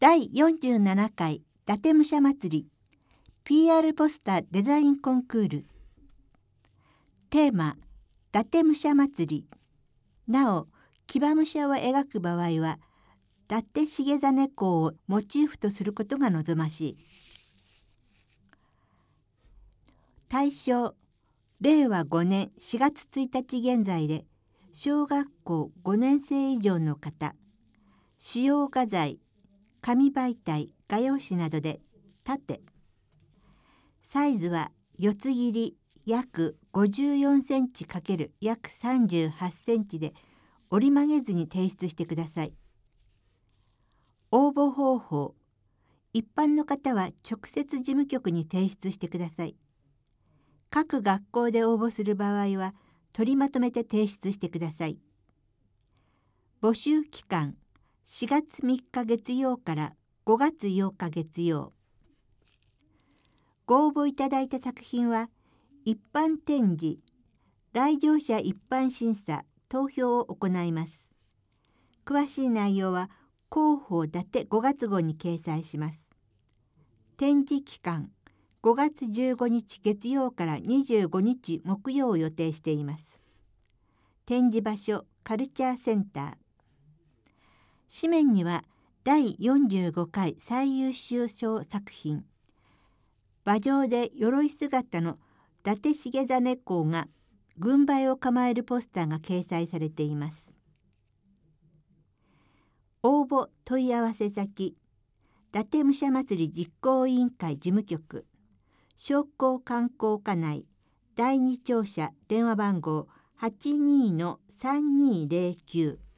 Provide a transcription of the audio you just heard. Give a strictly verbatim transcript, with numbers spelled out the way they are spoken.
だいよんじゅうななかい伊達武者祭り ピーアール ポスターデザインコンクール。テーマ、伊達武者祭り。なお、騎馬武者を描く場合は、伊達重実公をモチーフとすることが望ましい。対象、れいわごねんしがつついたち現在で、小学校ごねんせい以上の方、使用画材、紙媒体、画用紙などで縦。サイズは四つ切り約ごじゅうよんセンチ×約さんじゅうはちセンチで折り曲げずに提出してください。応募方法。一般の方は直接事務局に提出してください。各学校で応募する場合は取りまとめて提出してください。募集期間しがつみっか月曜からごがつようか月曜。ご応募いただいた作品は一般展示、来場者一般審査、投票を行います。詳しい内容は広報伊達ごがつ号に掲載します。展示期間ごがつじゅうごにち月曜からにじゅうごにち木曜を予定しています。展示場所カルチャーセンター。紙面にはだいよんじゅうごかい最優秀賞作品、馬上で鎧姿の伊達重実公が軍配を構えるポスターが掲載されています。応募問い合わせ先、伊達武者祭り実行委員会事務局、商工観光課内だいに庁舎電話番号 はちにーのさんにーぜろきゅう